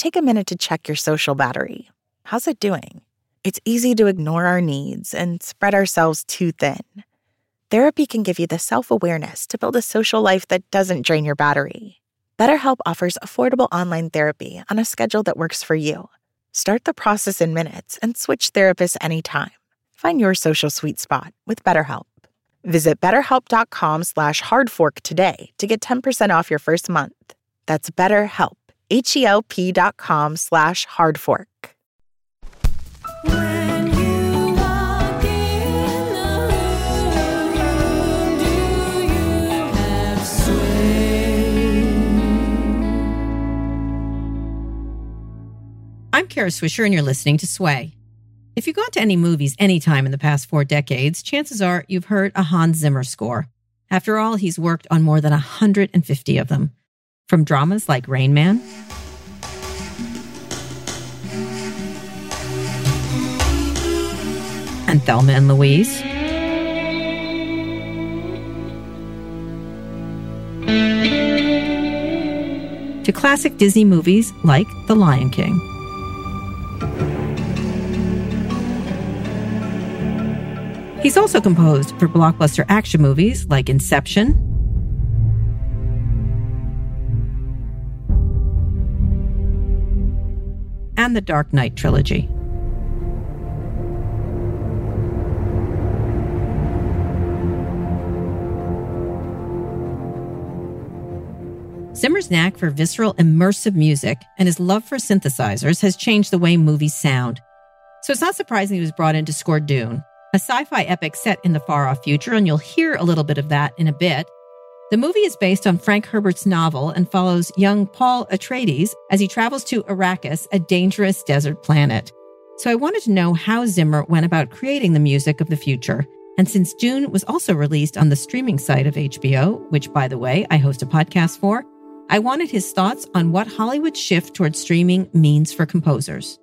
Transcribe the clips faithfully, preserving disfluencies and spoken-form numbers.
take a minute to check your social battery. How's it doing? It's easy to ignore our needs and spread ourselves too thin. Therapy can give you the self-awareness to build a social life that doesn't drain your battery. BetterHelp offers affordable online therapy on a schedule that works for you. Start the process in minutes and switch therapists anytime. Find your social sweet spot with BetterHelp. Visit betterhelp.com slash hardfork today to get ten percent off your first month. That's BetterHelp, H-E-L-P dot com slash hardfork. When you walk in the room, do you have sway? I'm Kara Swisher, and you're listening to Sway. If you've gone to any movies anytime in the past four decades, chances are you've heard a Hans Zimmer score. After all, he's worked on more than one hundred fifty of them. From dramas like Rain Man, and Thelma and Louise, to classic Disney movies like The Lion King. He's also composed for blockbuster action movies like Inception, and the Dark Knight trilogy. Zimmer's knack for visceral, immersive music and his love for synthesizers has changed the way movies sound. So it's not surprising he was brought in to score Dune, a sci-fi epic set in the far-off future, and you'll hear a little bit of that in a bit. The movie is based on Frank Herbert's novel and follows young Paul Atreides as he travels to Arrakis, a dangerous desert planet. So I wanted to know how Zimmer went about creating the music of the future. And since Dune was also released on the streaming site of H B O, which, by the way, I host a podcast for, I wanted his thoughts on what Hollywood's shift towards streaming means for composers.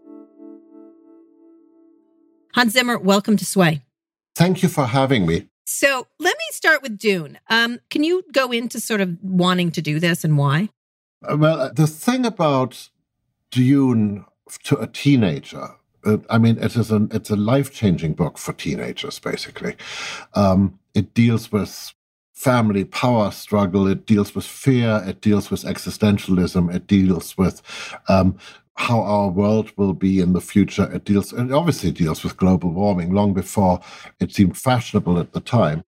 Hans Zimmer, welcome to Sway. Thank you for having me. So let me start with Dune. Um, can you go into sort of wanting to do this and why? Well, the thing about Dune to a teenager, uh, I mean, it is an, it's a life-changing book for teenagers, basically. Um, it deals with family power struggle, it deals with fear, it deals with existentialism, it deals with um, how our world will be in the future. It deals, it obviously deals with global warming long before it seemed fashionable at the time.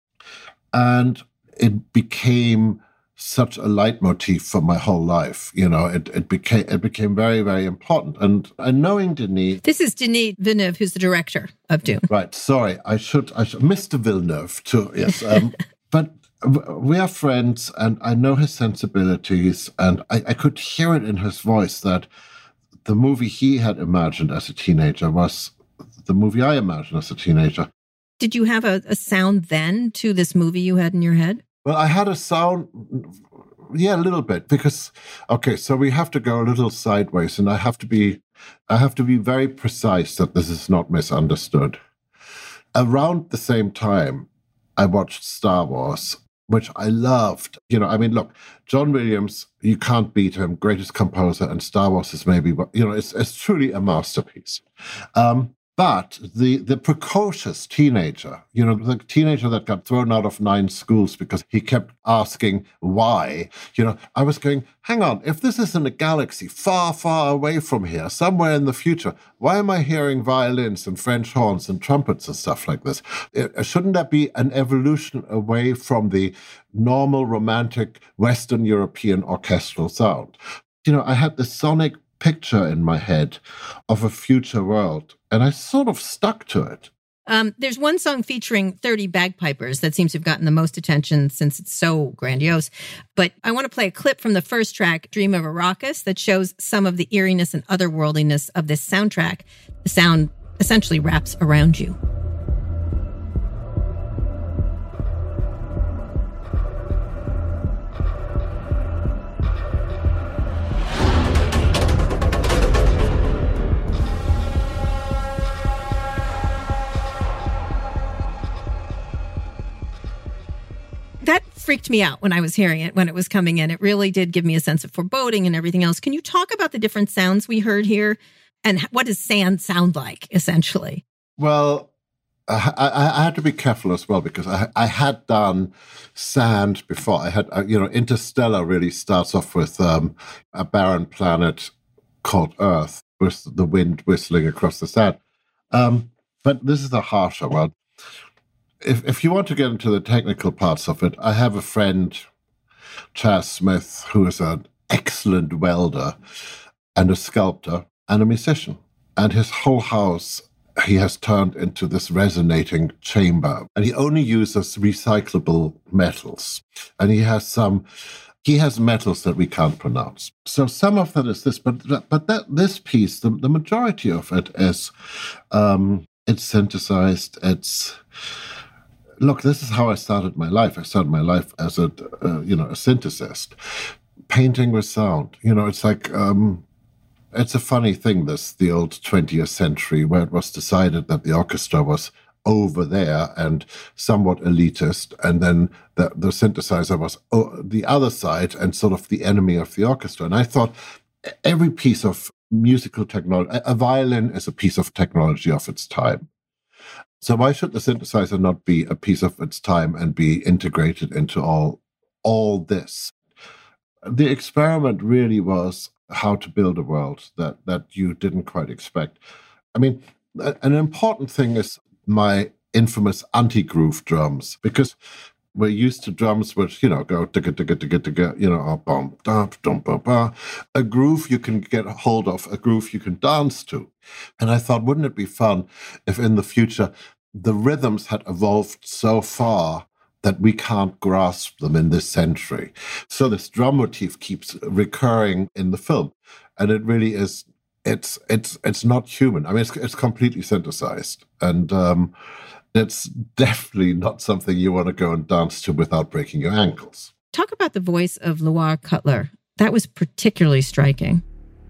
And it became such a leitmotif for my whole life. You know, it, it became it became very, very important. And, and knowing Denis... This is Denis Villeneuve, who's the director of Dune. Right, sorry, I should, I should Mister Villeneuve, too, yes. Um, but we are friends, and I know his sensibilities, and I, I could hear it in his voice that the movie he had imagined as a teenager was the movie I imagined as a teenager. Did you have a, a sound then to this movie you had in your head? Well, I had a sound, yeah, a little bit, because, okay, so we have to go a little sideways, and I have to be, I have to be very precise that this is not misunderstood. Around the same time, I watched Star Wars, which I loved. You know, I mean, look, John Williams, you can't beat him, greatest composer, and Star Wars is maybe, you know, it's, it's truly a masterpiece. Um, but the, the precocious teenager, you know, the teenager that got thrown out of nine schools because he kept asking why, you know, I was going, hang on, if this is in a galaxy far, far away from here, somewhere in the future, why am I hearing violins and French horns and trumpets and stuff like this? It, shouldn't that be an evolution away from the normal romantic Western European orchestral sound? You know, I had this sonic picture in my head of a future world, and I sort of stuck to it. Um, there's one song featuring thirty bagpipers that seems to have gotten the most attention since it's so grandiose. But I want to play a clip from the first track, Dream of Arrakis, that shows some of the eeriness and otherworldliness of this soundtrack. The sound essentially wraps around you. freaked me out when I was hearing it, when it was coming in. It really did give me a sense of foreboding and everything else. Can you talk about the different sounds we heard here? And what does sand sound like, essentially? Well, I, I, I had to be careful as well because I, I had done sand before. I had, uh, you know, Interstellar really starts off with um, a barren planet called Earth with the wind whistling across the sand. Um, but this is a harsher one. If if you want to get into the technical parts of it, I have a friend, Chaz Smith, who is an excellent welder and a sculptor and a musician. And his whole house he has turned into this resonating chamber. And he only uses recyclable metals. And he has some, he has metals that we can't pronounce. So some of that is this, but but that this piece, the, the majority of it is, um, it's synthesized, it's, look, this is how I started my life. I started my life as a, uh, you know, a synthesist, painting with sound. You know, it's like, um, it's a funny thing, this, the old twentieth century, where it was decided that the orchestra was over there and somewhat elitist, and then the, the synthesizer was o- the other side and sort of the enemy of the orchestra. And I thought every piece of musical technology, a, a violin is a piece of technology of its time. So why should the synthesizer not be a piece of its time and be integrated into all all this? The experiment really was how to build a world that, that you didn't quite expect. I mean, an important thing is my infamous anti-groove drums, because we're used to drums which, you know, go ticka ticka ticka ticka, you know, or bum dum dum ba ba. A groove you can get hold of, a groove you can dance to. And I thought, wouldn't it be fun if in the future the rhythms had evolved so far that we can't grasp them in this century. So this drum motif keeps recurring in the film, and it really is. It's it's it's not human. I mean, it's it's completely synthesized, and um, it's definitely not something you want to go and dance to without breaking your ankles. Talk about the voice of Loire Cutler. That was particularly striking.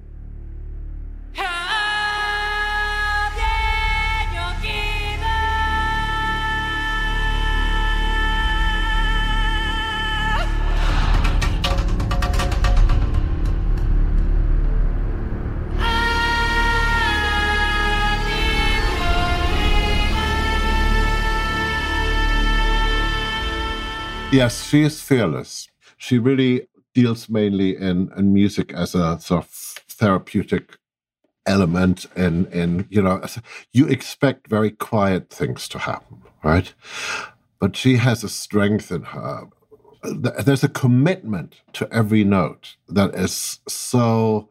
Yes, she is fearless. She really deals mainly in, in music as a sort of therapeutic element. In, in, you know, you expect very quiet things to happen, right? But she has a strength in her. There's a commitment to every note that is so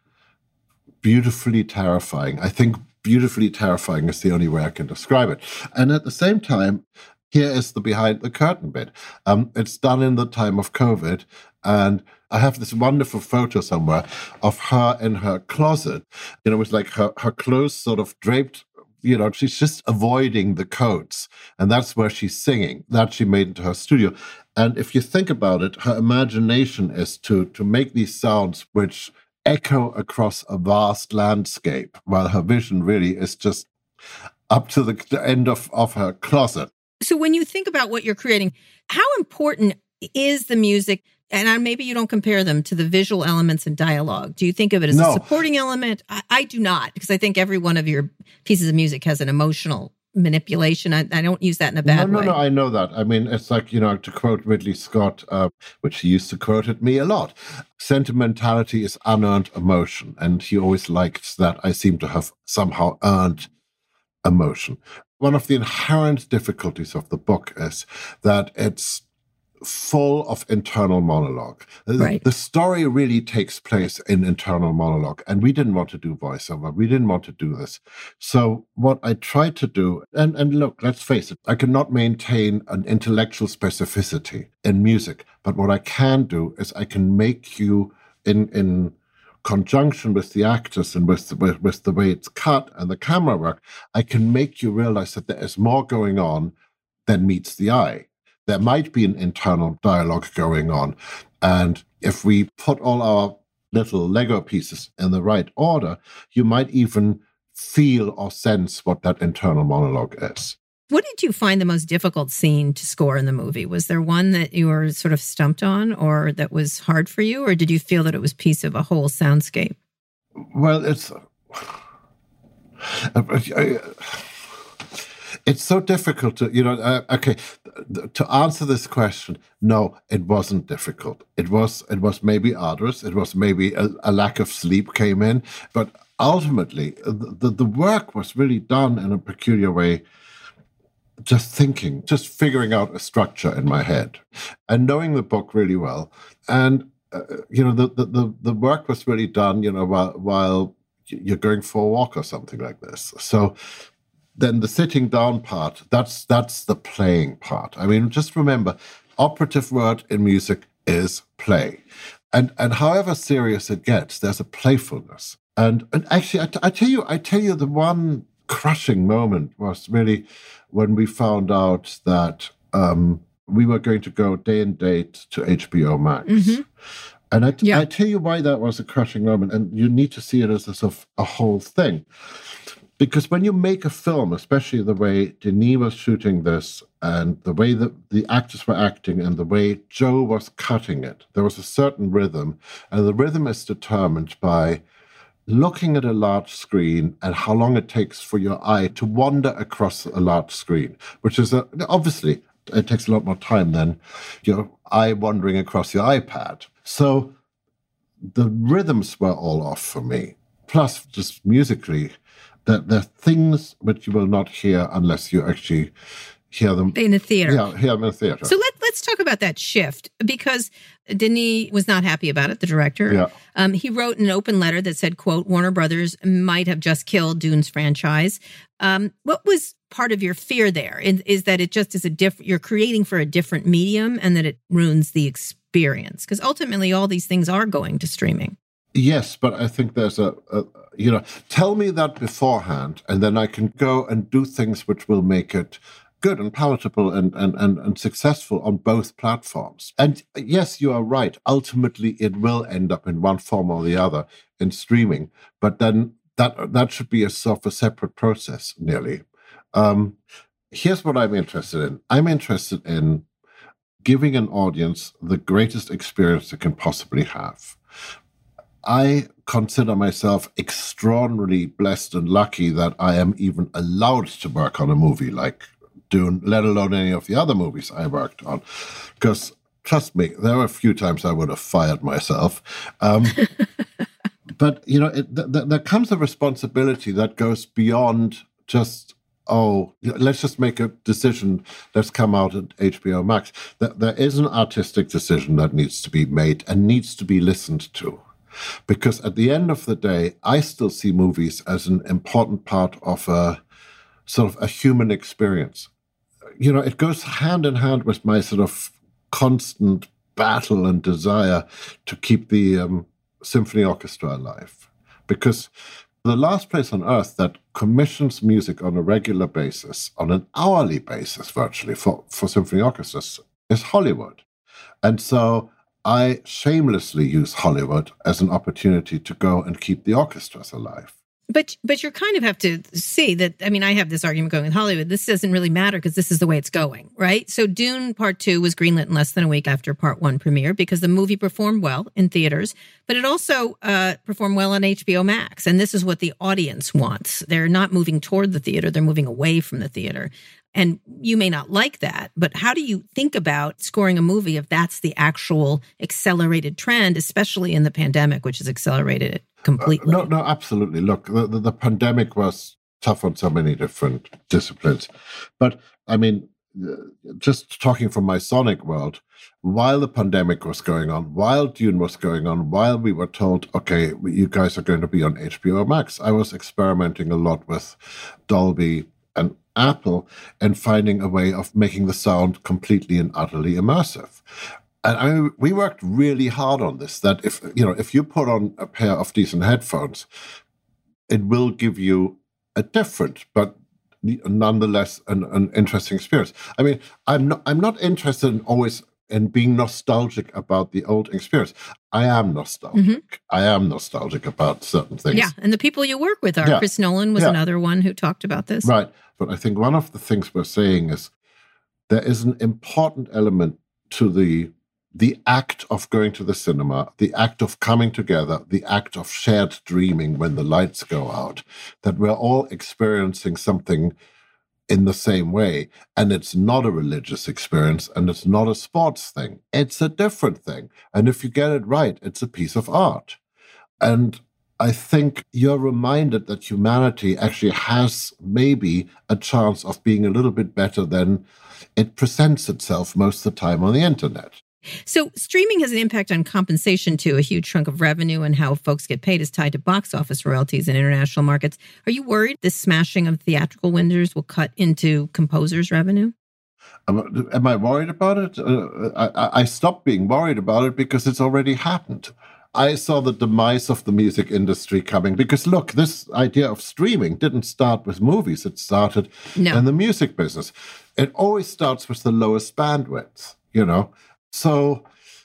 beautifully terrifying. I think beautifully terrifying is the only way I can describe it. And at the same time, here is the behind the curtain bit. Um, it's done in the time of COVID, and I have this wonderful photo somewhere of her in her closet, you know, with like her, her clothes sort of draped, you know, she's just avoiding the coats, and that's where she's singing. That she made into her studio. And if you think about it, her imagination is to, to make these sounds which echo across a vast landscape, while her vision really is just up to the end of, of her closet. So when you think about what you're creating, how important is the music? And maybe you don't compare them to the visual elements and dialogue. Do you think of it as No. a supporting element? I, I do not, because I think every one of your pieces of music has an emotional manipulation. I, I don't use that in a bad no, no, way. No, I know that. I mean, it's like, you know, to quote Ridley Scott, uh, which he used to quote at me a lot, sentimentality is unearned emotion. And he always liked that I seem to have somehow earned emotion. One of the inherent difficulties of the book is that it's full of internal monologue. Right. The story really takes place in internal monologue, and we didn't want to do voiceover. We didn't want to do this. So what I tried to do, and, and look, let's face it, I cannot maintain an intellectual specificity in music, but what I can do is I can make you in in conjunction with the actors and with the, with, with the way it's cut and the camera work, I can make you realize that there is more going on than meets the eye. There might be an internal dialogue going on. And if we put all our little Lego pieces in the right order, you might even feel or sense what that internal monologue is. What did you find the most difficult scene to score in the movie? Was there one that you were sort of stumped on or that was hard for you? Or did you feel that it was piece of a whole soundscape? Well, it's it's so difficult to, you know, uh, okay, to answer this question, no, it wasn't difficult. It was, it was maybe arduous. It was maybe a, a lack of sleep came in. But ultimately, the, the work was really done in a peculiar way, just thinking, just figuring out a structure in my head and knowing the book really well. And, uh, you know, the, the, the work was really done, you know, while, while you're going for a walk or something like this. So then the sitting down part, that's that's the playing part. I mean, just remember, operative word in music is play. And and however serious it gets, there's a playfulness. And and actually, I, t- I tell you, I tell you, the one crushing moment was really when we found out that um, we were going to go day and date to H B O Max. Mm-hmm. And I, t- yeah. I tell you why that was a crushing moment, and you need to see it as a sort of a whole thing. Because when you make a film, especially the way Denis was shooting this and the way that the actors were acting and the way Joe was cutting it, there was a certain rhythm. And the rhythm is determined by looking at a large screen and how long it takes for your eye to wander across a large screen, which is a, obviously, it takes a lot more time than your eye wandering across your iPad. So the rhythms were all off for me. Plus, just musically, there are things which you will not hear unless you actually hear them in the theater. Yeah, hear them in the theater. So let, let's talk about that shift, because Denis was not happy about it, the director. Yeah. Um, he wrote an open letter that said, quote, Warner Brothers might have just killed Dune's franchise. Um, what was part of your fear there? Is, is that it just is a different, you're creating for a different medium and that it ruins the experience? Because ultimately all these things are going to streaming. Yes, but I think there's a, a, you know, tell me that beforehand, and then I can go and do things which will make it good and palatable and, and, and, and successful on both platforms. And yes, you are right. Ultimately, it will end up in one form or the other in streaming, but then that that should be a sort of a separate process, nearly. Um, here's what I'm interested in. I'm interested in giving an audience the greatest experience they can possibly have. I consider myself extraordinarily blessed and lucky that I am even allowed to work on a movie like Dune, let alone any of the other movies I worked on. Because, trust me, there were a few times I would have fired myself. Um, but, you know, it, th- th- there comes a responsibility that goes beyond just, oh, let's just make a decision that's come out at H B O Max. There is an artistic decision that needs to be made and needs to be listened to. Because at the end of the day, I still see movies as an important part of a sort of a human experience. You know, it goes hand in hand with my sort of constant battle and desire to keep the um, symphony orchestra alive. Because the last place on earth that commissions music on a regular basis, on an hourly basis virtually, for, for symphony orchestras is Hollywood. And so I shamelessly use Hollywood as an opportunity to go and keep the orchestras alive. But but you kind of have to see that, I mean, I have this argument going with Hollywood. This doesn't really matter because this is the way it's going, right? So Dune Part two was greenlit in less than a week after Part one premiere because the movie performed well in theaters, but it also uh, performed well on H B O Max. And this is what the audience wants. They're not moving toward the theater. They're moving away from the theater. And you may not like that, but how do you think about scoring a movie if that's the actual accelerated trend, especially in the pandemic, which has accelerated it completely? Uh, no, no, absolutely. Look, the, the, the pandemic was tough on so many different disciplines. But, I mean, just talking from my sonic world, while the pandemic was going on, while Dune was going on, while we were told, okay, you guys are going to be on H B O Max, I was experimenting a lot with Dolby and Apple and finding a way of making the sound completely and utterly immersive. And I mean, we worked really hard on this, that if, you know, if you put on a pair of decent headphones, it will give you a different, but nonetheless an, an interesting experience. I mean, I'm not, I'm not interested in always in being nostalgic about the old experience. I am nostalgic. Mm-hmm. I am nostalgic about certain things. Yeah, and the people you work with are. Yeah. Chris Nolan was yeah. another one who talked about this. Right. But I think one of the things we're saying is there is an important element to the the act of going to the cinema, the act of coming together, the act of shared dreaming when the lights go out, that we're all experiencing something in the same way. And it's not a religious experience, and it's not a sports thing. It's a different thing. And if you get it right, it's a piece of art. And I think you're reminded that humanity actually has maybe a chance of being a little bit better than it presents itself most of the time on the internet. So streaming has an impact on compensation too. A huge chunk of revenue and how folks get paid is tied to box office royalties in international markets. Are you worried this smashing of theatrical windows will cut into composers' revenue? Am, am I worried about it? Uh, I, I stopped being worried about it because it's already happened. I saw the demise of the music industry coming because, look, this idea of streaming didn't start with movies. It started No. in the music business. It always starts with the lowest bandwidth, you know. So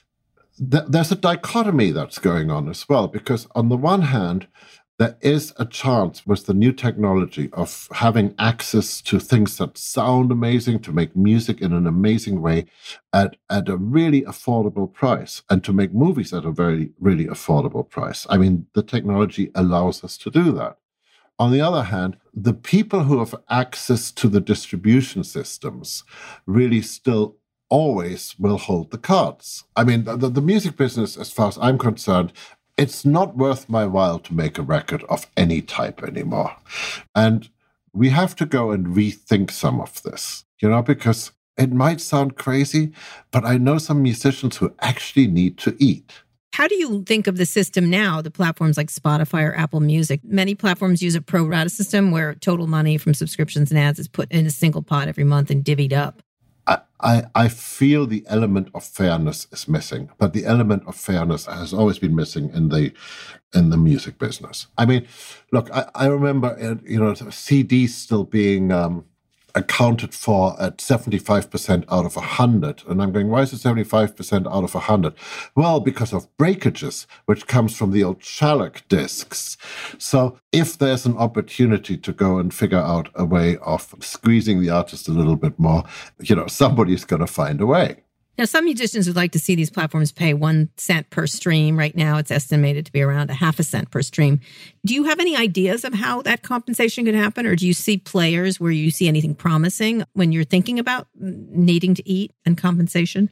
th- there's a dichotomy that's going on as well, because on the one hand, there is a chance with the new technology of having access to things that sound amazing, to make music in an amazing way at, at a really affordable price, and to make movies at a very, really affordable price. I mean, the technology allows us to do that. On the other hand, the people who have access to the distribution systems really still always will hold the cards. I mean, the, the music business, as far as I'm concerned, it's not worth my while to make a record of any type anymore. And we have to go and rethink some of this, you know, because it might sound crazy, but I know some musicians who actually need to eat. How do you think of the system now, the platforms like Spotify or Apple Music? Many platforms use a pro rata system where total money from subscriptions and ads is put in a single pot every month and divvied up. I, I, I feel the element of fairness is missing, but the element of fairness has always been missing in the in the music business. I mean, look, I, I remember, uh, you know, C Ds still being um, accounted for at seventy-five percent out of one hundred. And I'm going, why is it seventy-five percent out of one hundred? Well, because of breakages, which comes from the old shellac discs. So if there's an opportunity to go and figure out a way of squeezing the artist a little bit more, you know, somebody's going to find a way. Now, some musicians would like to see these platforms pay one cent per stream. Right now, it's estimated to be around a half a cent per stream. Do you have any ideas of how that compensation could happen? Or do you see players where you see anything promising when you're thinking about needing to eat and compensation?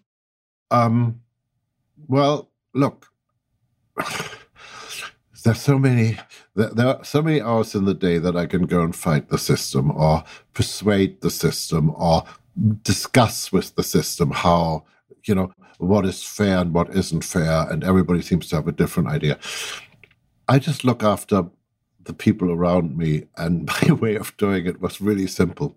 Um, well, look, there's so many, there, there are so many hours in the day that I can go and fight the system or persuade the system or discuss with the system how, you know, what is fair and what isn't fair, and everybody seems to have a different idea. I just look after the people around me, and my way of doing it was really simple.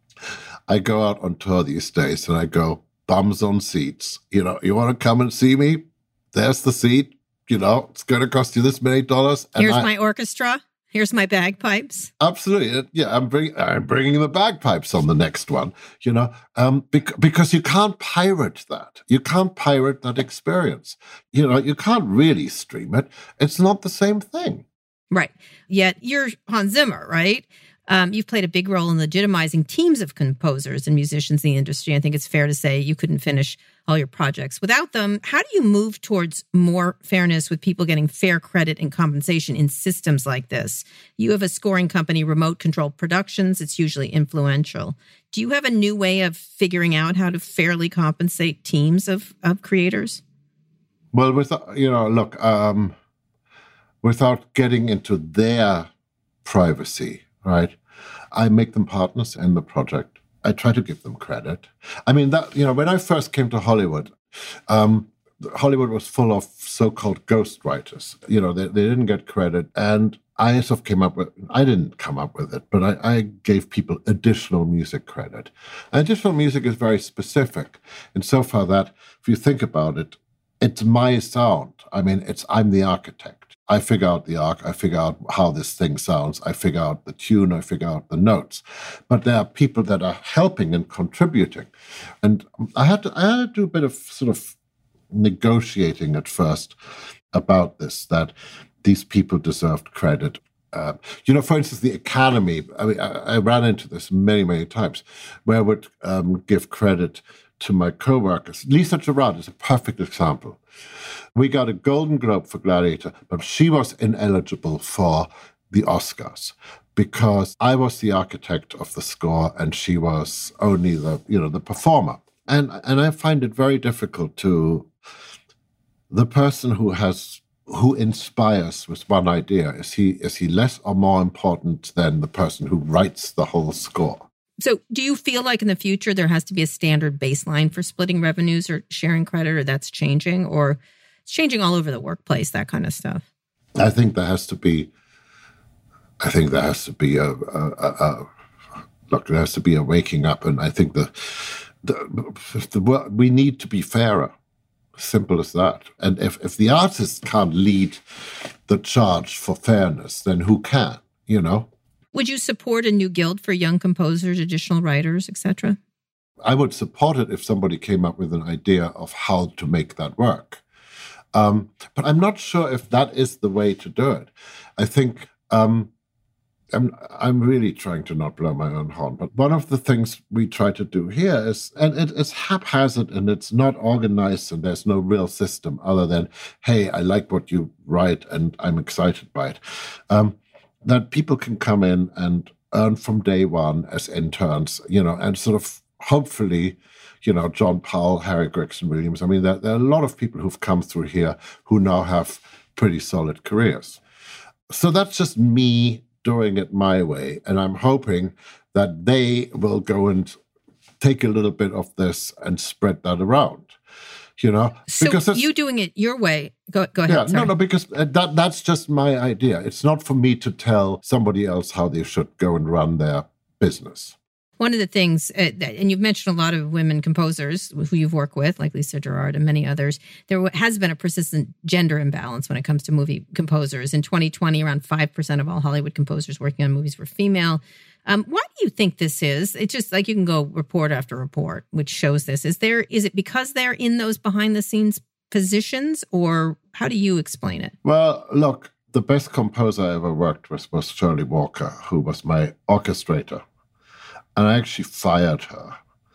I go out on tour these days and I go, bums on seats. You know, you want to come and see me? There's the seat. You know, it's going to cost you this many dollars. And Here's I, my orchestra. Here's my bagpipes. Absolutely. Yeah, I'm, bring, I'm bringing the bagpipes on the next one, you know, um, bec- because you can't pirate that. You can't pirate that experience. You know, you can't really stream it. It's not the same thing. Right. Yet you're Hans Zimmer, right? Um, you've played a big role in legitimizing teams of composers and musicians in the industry. I think it's fair to say you couldn't finish all your projects without them. How do you move towards more fairness with people getting fair credit and compensation in systems like this? You have a scoring company, Remote Control Productions. It's usually influential. Do you have a new way of figuring out how to fairly compensate teams of, of creators? Well, with, you know, look, um, without getting into their privacy, right? I make them partners in the project. I try to give them credit. I mean, that, you know, when I first came to Hollywood, um, Hollywood was full of so-called ghostwriters. You know, they, they didn't get credit. And I sort of came up with, I didn't come up with it, but I, I gave people additional music credit. And additional music is very specific insofar that, if you think about it, it's my sound. I mean, it's I'm the architect. I figure out the arc, I figure out how this thing sounds, I figure out the tune, I figure out the notes. But there are people that are helping and contributing. And I had to, I had to do a bit of sort of negotiating at first about this, that these people deserved credit. Uh, you know, for instance, the Academy, I mean, I, I ran into this many, many times, where I would um, give credit to my co-workers. Lisa Gerrard is a perfect example. We got a Golden Globe for Gladiator, but she was ineligible for the Oscars because I was the architect of the score and she was only the, you know, the performer. And and I find it very difficult to, the person who has, who inspires with one idea, is he is he less or more important than the person who writes the whole score? So do you feel like in the future there has to be a standard baseline for splitting revenues or sharing credit, or that's changing, or it's changing all over the workplace, that kind of stuff? I think there has to be, I think there has to be a, a, a, a look, there has to be a waking up. And I think the, the, the we need to be fairer. Simple as that. And if, if the artist can't lead the charge for fairness, then who can, you know? Would you support a new guild for young composers, additional writers, et cetera? I would support it if somebody came up with an idea of how to make that work. Um, but I'm not sure if that is the way to do it. I think um, I'm, I'm really trying to not blow my own horn. But one of the things we try to do here is, and it, it's haphazard and it's not organized and there's no real system other than, hey, I like what you write and I'm excited by it. Um, that people can come in and earn from day one as interns, you know, and sort of hopefully, you know, John Powell, Harry Gregson Williams. I mean, there, there are a lot of people who've come through here who now have pretty solid careers. So that's just me doing it my way. And I'm hoping that they will go and take a little bit of this and spread that around. You know, so because you doing it your way. Go, go ahead. Yeah, sorry. no, no, because that that's just my idea. It's not for me to tell somebody else how they should go and run their business. One of the things, uh, that, and you've mentioned a lot of women composers who you've worked with, like Lisa Gerrard and many others. There has been a persistent gender imbalance when it comes to movie composers. In twenty twenty, around five percent of all Hollywood composers working on movies were female. Um, why do you think this is? It's just like you can go report after report, which shows this. Is there? Is it because they're in those behind-the-scenes positions, or how do you explain it? Well, look, the best composer I ever worked with was Shirley Walker, who was my orchestrator. And I actually fired her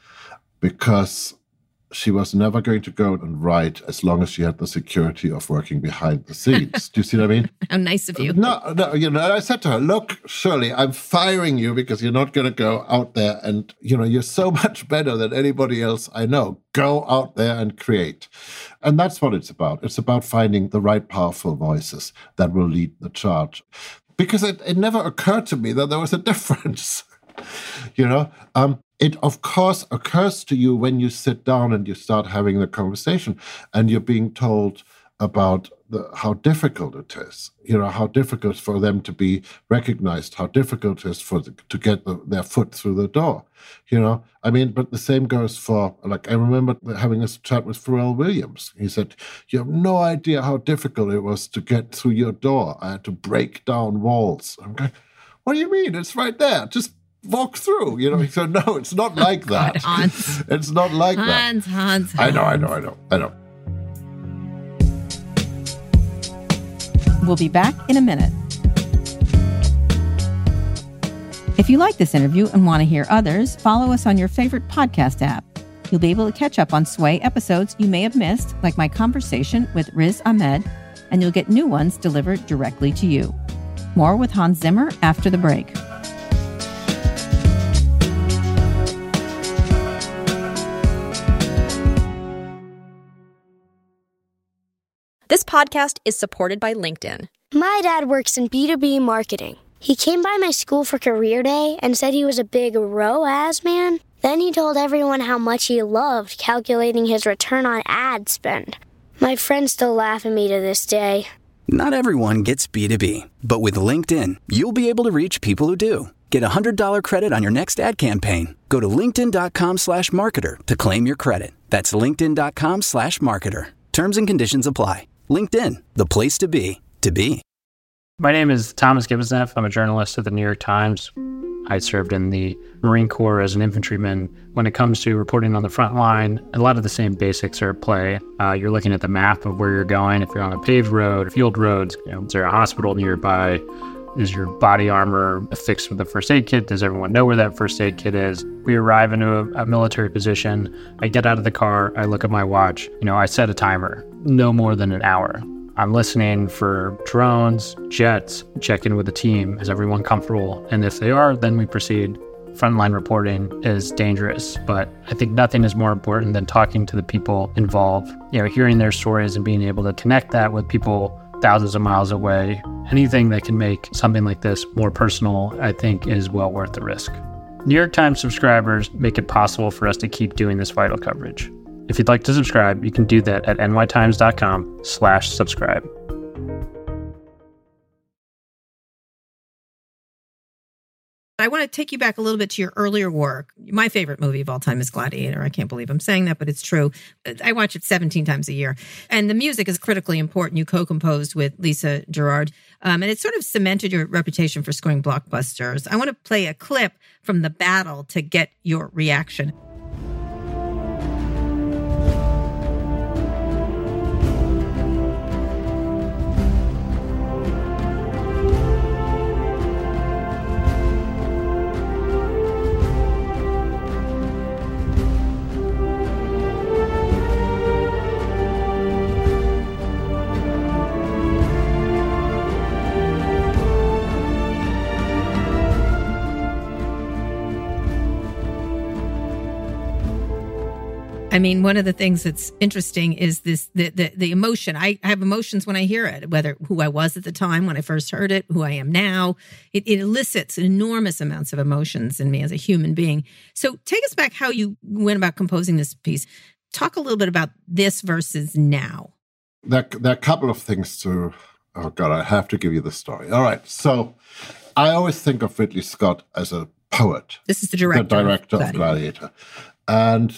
because she was never going to go and write as long as she had the security of working behind the scenes. Do you see what I mean? How nice of you. No, no, you know, I said to her, look, Shirley, I'm firing you because you're not going to go out there and, you know, you're so much better than anybody else I know. Go out there and create. And that's what it's about. It's about finding the right powerful voices that will lead the charge. Because it, it never occurred to me that there was a difference. You know, um, it of course occurs to you when you sit down and you start having the conversation and you're being told about the, how difficult it is, you know, how difficult for them to be recognized, how difficult it is for the, to get the, their foot through the door, you know. I mean, but the same goes for, like, I remember having this chat with Pharrell Williams. He said, you have no idea how difficult it was to get through your door. I had to break down walls. I'm going, what do you mean? It's right there. Just walk through, you know. So no, it's not like that. God, Hans. It's not like Hans, that. Hans, Hans. I know, I know, I know, I know. We'll be back in a minute. If you like this interview and want to hear others, follow us on your favorite podcast app. You'll be able to catch up on Sway episodes you may have missed, like my conversation with Riz Ahmed, and you'll get new ones delivered directly to you. More with Hans Zimmer after the break. This podcast is supported by LinkedIn. My dad works in B two B marketing. He came by my school for career day and said he was a big R O A S man. Then he told everyone how much he loved calculating his return on ad spend. My friends still laugh at me to this day. Not everyone gets B two B, but with LinkedIn, you'll be able to reach people who do. Get a one hundred dollars credit on your next ad campaign. Go to linkedin.com slash marketer to claim your credit. That's linkedin.com slash marketer. Terms and conditions apply. LinkedIn, the place to be, to be. My name is Thomas Gibbonsneff. I'm a journalist at the New York Times. I served in the Marine Corps as an infantryman. When it comes to reporting on the front line, a lot of the same basics are at play. Uh, you're looking at the map of where you're going. If you're on a paved road, field roads, you know, is there a hospital nearby? Is your body armor affixed with a first aid kit? Does everyone know where that first aid kit is? We arrive into a, a military position. I get out of the car. I look at my watch. You know, I set a timer, no more than an hour. I'm listening for drones, jets, check in with the team. Is everyone comfortable? And if they are, then we proceed. Frontline reporting is dangerous, but I think nothing is more important than talking to the people involved, you know, hearing their stories and being able to connect that with people thousands of miles away. Anything that can make something like this more personal, I think, is well worth the risk. New York Times subscribers make it possible for us to keep doing this vital coverage. If you'd like to subscribe, you can do that at nytimes.com slash subscribe. I want to take you back a little bit to your earlier work. My favorite movie of all time is Gladiator. I can't believe I'm saying that, but it's true. I watch it seventeen times a year. And the music is critically important. You co-composed with Lisa Gerrard. Um, and it sort of cemented your reputation for scoring blockbusters. I want to play a clip from the battle to get your reaction. I mean, one of the things that's interesting is this, the, the, the emotion. I, I have emotions when I hear it, whether who I was at the time when I first heard it, who I am now. It, it elicits enormous amounts of emotions in me as a human being. So take us back how you went about composing this piece. Talk a little bit about this versus now. There, there are a couple of things to, oh God, I have to give you the story. All right. So I always think of Ridley Scott as a poet. This is the director. The director of Gladiator. And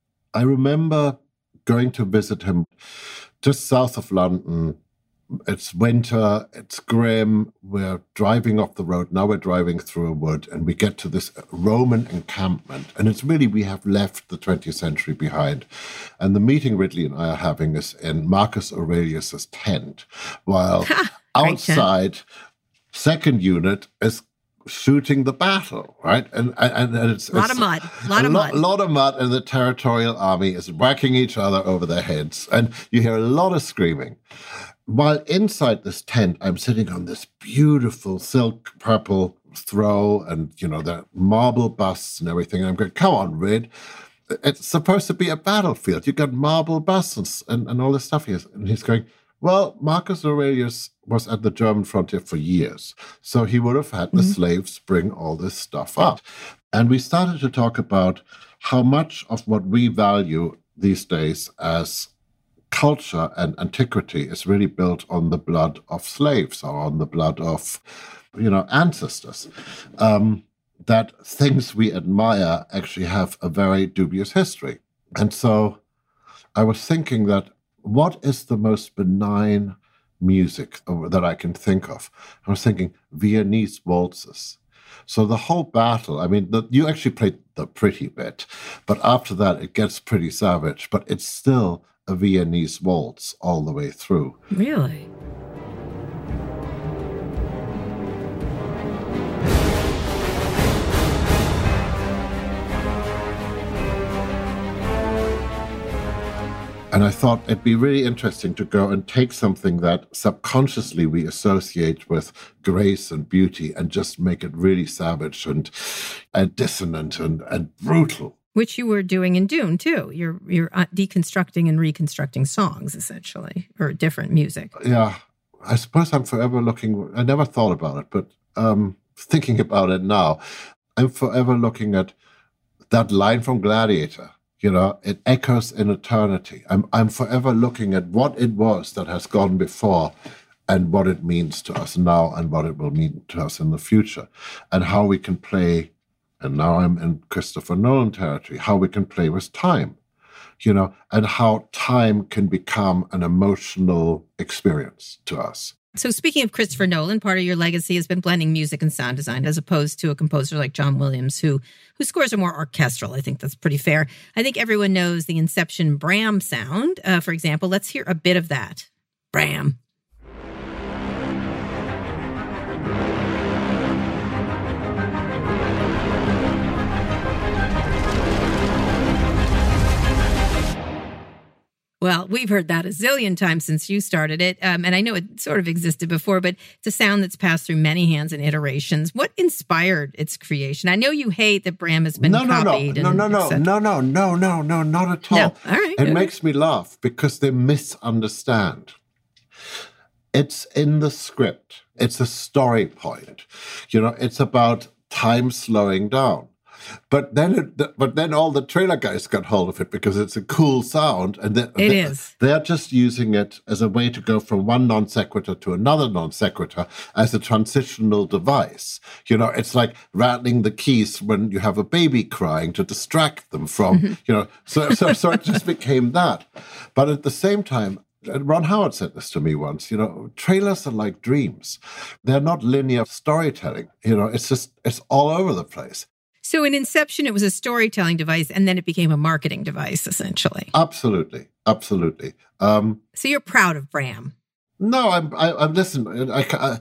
I remember going to visit him just south of London. It's winter, it's grim, we're driving off the road, now we're driving through a wood, and we get to this Roman encampment, and it's really, we have left the twentieth century behind. And the meeting Ridley and I are having is in Marcus Aurelius's tent, while outside, tent. second unit is shooting the battle, right? And and, and it's a lot it's of mud, a lot a of lo- mud, a lot of mud, and the territorial army is whacking each other over their heads, and you hear a lot of screaming. While inside this tent, I'm sitting on this beautiful silk purple throw, and you know the marble busts and everything. And I'm going, come on, Rid. It's supposed to be a battlefield. You got marble busts and, and all this stuff here. And he's going, well, Marcus Aurelius was at the German frontier for years, so he would have had the mm-hmm. slaves bring all this stuff up. And we started to talk about how much of what we value these days as culture and antiquity is really built on the blood of slaves or on the blood of, you know, ancestors. Um, that things we admire actually have a very dubious history. And so I was thinking that what is the most benign music that I can think of? I was thinking Viennese waltzes. So the whole battle, I mean, the, you actually played the pretty bit, but after that it gets pretty savage, but it's still a Viennese waltz all the way through. Really? And I thought it'd be really interesting to go and take something that subconsciously we associate with grace and beauty and just make it really savage and, and dissonant and, and brutal. Which you were doing in Dune, too. You're you're deconstructing and reconstructing songs, essentially, or different music. Yeah. I suppose I'm forever looking, I never thought about it, but um, thinking about it now, I'm forever looking at that line from Gladiator. You know, it echoes in eternity. I'm I'm forever looking at what it was that has gone before and what it means to us now and what it will mean to us in the future and how we can play, and now I'm in Christopher Nolan territory, how we can play with time, you know, and how time can become an emotional experience to us. So speaking of Christopher Nolan, part of your legacy has been blending music and sound design as opposed to a composer like John Williams, who whose scores are more orchestral. I think that's pretty fair. I think everyone knows the Inception Bram sound, uh, for example. Let's hear a bit of that. Bram. Well, we've heard that a zillion times since you started it. Um, and I know it sort of existed before, but it's a sound that's passed through many hands and iterations. What inspired its creation? I know you hate that Bram has been no, no, copied. No, and no, no, et cetera. no, no, no, no, no, not at all. No. All right. It okay. makes me laugh because they misunderstand. It's in the script. It's a story point. You know, it's about time slowing down. But then, it, but then all the trailer guys got hold of it because it's a cool sound, and they, It they, is. they're just using it as a way to go from one non sequitur to another non sequitur as a transitional device. You know, it's like rattling the keys when you have a baby crying to distract them from. Mm-hmm. You know, so so so it just became that. But at the same time, Ron Howard said this to me once, you know, trailers are like dreams. They're not linear storytelling. You know, it's just, it's all over the place. So in Inception, it was a storytelling device, and then it became a marketing device, essentially. Absolutely. Absolutely. Um, So you're proud of Bram. no, I'm, I, I'm, listen, I, I,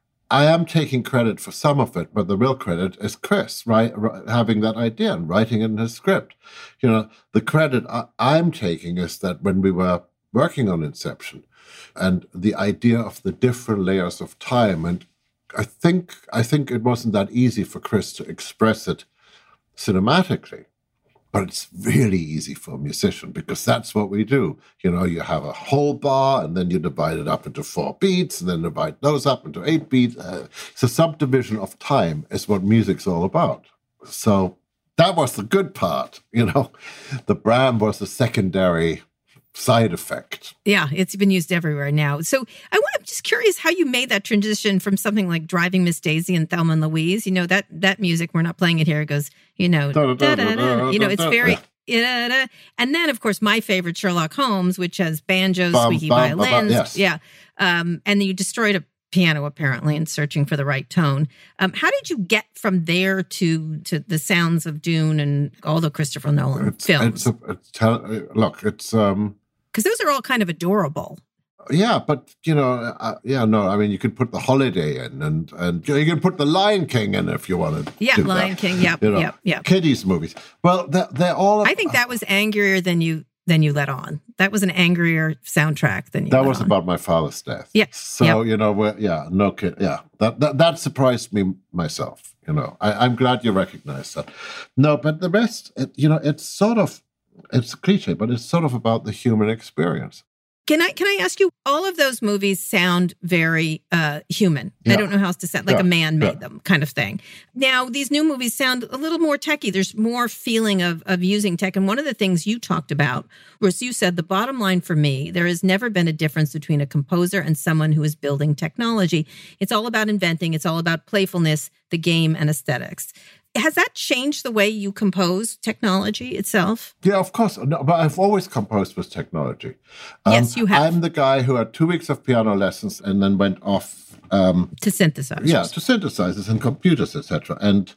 I am taking credit for some of it, but the real credit is Chris, right? Having that idea and writing it in his script. You know, the credit I, I'm taking is that when we were working on Inception and the idea of the different layers of time, and I think I think it wasn't that easy for Chris to express it cinematically, but it's really easy for a musician because that's what we do. You know, you have a whole bar and then you divide it up into four beats and then divide those up into eight beats. Uh, so subdivision of time is what music's all about. So that was the good part, you know. The Bram was a secondary side effect. Yeah, it's been used everywhere now. So I want, I'm just curious how you made that transition from something like Driving Miss Daisy and Thelma and Louise. You know, that that music, we're not playing it here. It goes, you know, da, da, da, da. You know, it's very, da, da. And then, of course, my favorite, Sherlock Holmes, which has banjos, Bum, squeaky bum, bum, bum, violins. yes. Yeah. Um, and then you destroyed a piano, apparently, in searching for the right tone. Um, how did you get from there to to the sounds of Dune and all the Christopher Nolan It's, films? it's, a, it's tell, look, it's... um. Because those are all kind of adorable. Yeah, but, you know, uh, yeah, no, I mean, you could put the Holiday in and, and you can put the Lion King in if you wanted to Yeah, do Lion that. King, yep, You know, yep, yep. Kiddies movies. Well, they're, they're all... I think that was angrier than you than you let on. That was an angrier soundtrack than you That let was on. about my father's death. Yeah, So, yep. you know, we're, yeah, no kid. Yeah, that, that that surprised me myself, you know. I, I'm glad you recognize that. No, but the rest, it, you know, it's sort of, it's a cliche, but it's sort of about the human experience. Can I can I ask you? All of those movies sound very uh, human. Yeah. I don't know how else to sound, like Yeah. a man made Yeah. them, kind of thing. Now these new movies sound a little more techy. There's more feeling of of using tech. And one of the things you talked about was you said the bottom line for me: there has never been a difference between a composer and someone who is building technology. It's all about inventing. It's all about playfulness, the game, and aesthetics. Has that changed the way you compose technology itself? Yeah, of course. No, but I've always composed with technology. Um, Yes, you have. I'm the guy who had two weeks of piano lessons and then went off, um, To synthesize. yeah, to synthesizers and computers, et cetera, and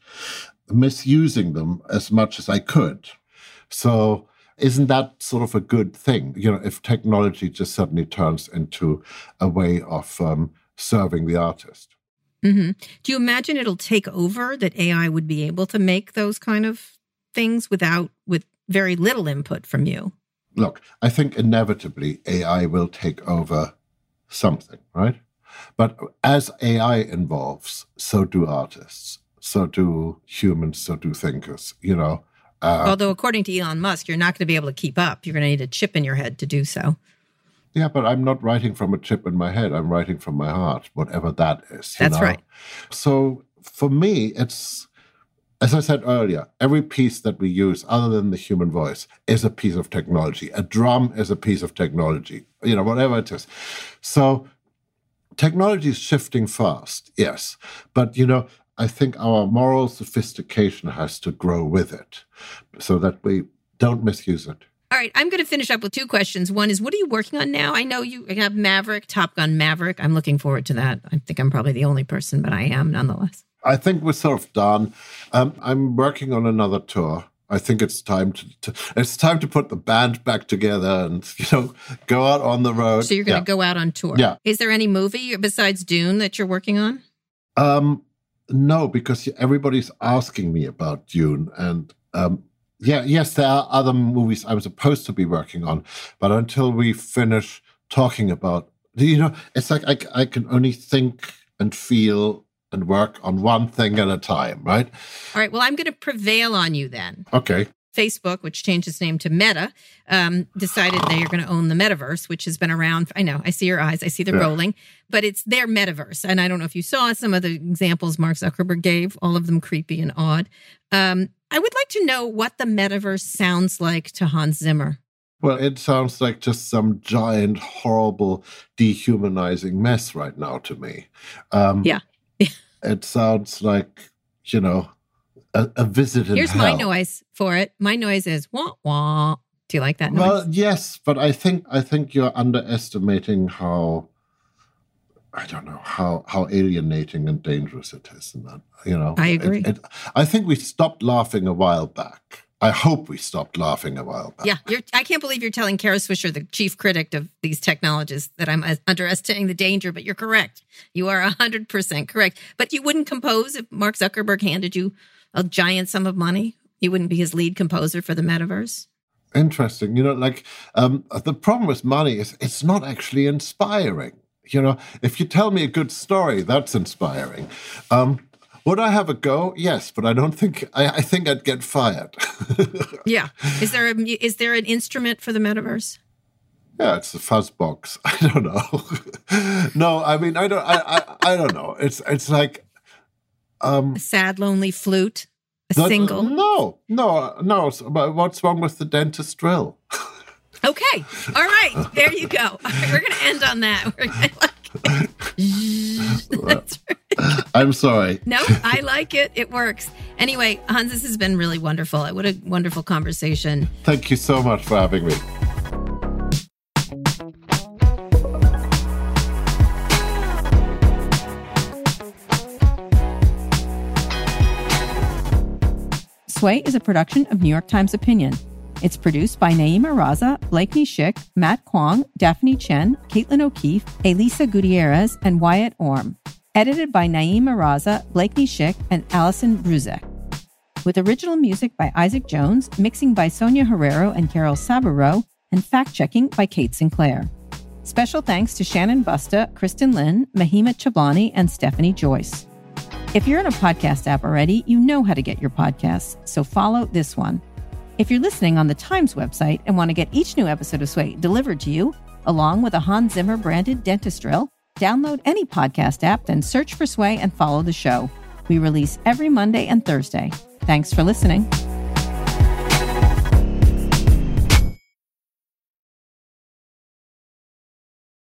misusing them as much as I could. So isn't that sort of a good thing? You know, if technology just suddenly turns into a way of um, serving the artist. Mm-hmm. Do you imagine it'll take over, that A I would be able to make those kind of things without, with very little input from you? Look, I think inevitably A I will take over something, right? But as A I evolves, so do artists, so do humans, so do thinkers, you know. Uh, Although, according to Elon Musk, you're not going to be able to keep up. You're going to need a chip in your head to do so. yeah, but I'm not writing from a chip in my head. I'm writing from my heart, whatever that is. you That's know? right. So for me, it's, as I said earlier, every piece that we use other than the human voice is a piece of technology. A drum is a piece of technology, you know, whatever it is. So technology is shifting fast, yes. But, you know, I think our moral sophistication has to grow with it so that we don't misuse it. All right, I'm going to finish up with two questions. One is, what are you working on now? I know you have Maverick, Top Gun Maverick. I'm looking forward to that. I think I'm probably the only person, but I am nonetheless. I think we're sort of done. Um, I'm working on another tour. I think it's time to, to it's time to put the band back together and, you know, go out on the road. So you're going to Yeah. go out on tour. Yeah. Is there any movie besides Dune that you're working on? Um, no, because everybody's asking me about Dune, and um, Yeah, yes, there are other movies I'm supposed to be working on, but until we finish talking about, you know, it's like I, I can only think and feel and work on one thing at a time, right? All right. Well, I'm going to prevail on you then. Okay. Facebook, which changed its name to Meta, um, decided they are going to own the metaverse, which has been around. I know, I see your eyes, I see them Yeah. rolling, but it's their metaverse. And I don't know if you saw some of the examples Mark Zuckerberg gave, all of them creepy and odd. Um, I would like to know what the metaverse sounds like to Hans Zimmer. Well, it sounds like just some giant, horrible, dehumanizing mess right now to me. Um, Yeah. It sounds like, you know, a, a visit in Here's hell. my noise for it. My noise is wah wah. Do you like that noise? Well, yes, but I think I think you're underestimating how I don't know how how alienating and dangerous it is. And that you know, I agree. It, it, I think we stopped laughing a while back. I hope we stopped laughing a while back. Yeah, you're, I can't believe you're telling Kara Swisher, the chief critic of these technologies, that I'm uh, underestimating the danger, but you're correct. You are one hundred percent correct. But you wouldn't compose if Mark Zuckerberg handed you a giant sum of money? You wouldn't be his lead composer for the metaverse? Interesting. You know, like um, the problem with money is it's not actually inspiring. You know, if you tell me a good story, that's inspiring. Um, would I have a go? Yes, but I don't think, I, I think I'd get fired. Yeah. Is there a, is there an instrument for the metaverse? Yeah, it's the fuzz box. I don't know. No, I mean, I don't, I, I, I don't know. It's, it's like, um, A sad, lonely flute? A the- single? No, no, no. So, but what's wrong with the dentist drill? Okay. All right. There you go. All right, we're going to end on that. We're gonna like, That's right. I'm sorry. No, I like it. It works. Anyway, Hans, this has been really wonderful. What a wonderful conversation. Thank you so much for having me. Sway is a production of New York Times Opinion. It's produced by Naima Raza, Blakeney Schick, Matt Kwong, Daphne Chen, Caitlin O'Keefe, Elisa Gutierrez, and Wyatt Orm. Edited by Naima Raza, Blakeney Schick, and Allison Bruzek. With original music by Isaac Jones, mixing by Sonia Herrero and Carol Saburo, and fact-checking by Kate Sinclair. Special thanks to Shannon Busta, Kristen Lynn, Mahima Chablani, and Stephanie Joyce. If you're in a podcast app already, you know how to get your podcasts, so follow this one. If you're listening on the Times website and want to get each new episode of Sway delivered to you, along with a Hans Zimmer branded dentist drill, download any podcast app, then search for Sway and follow the show. We release every Monday and Thursday. Thanks for listening.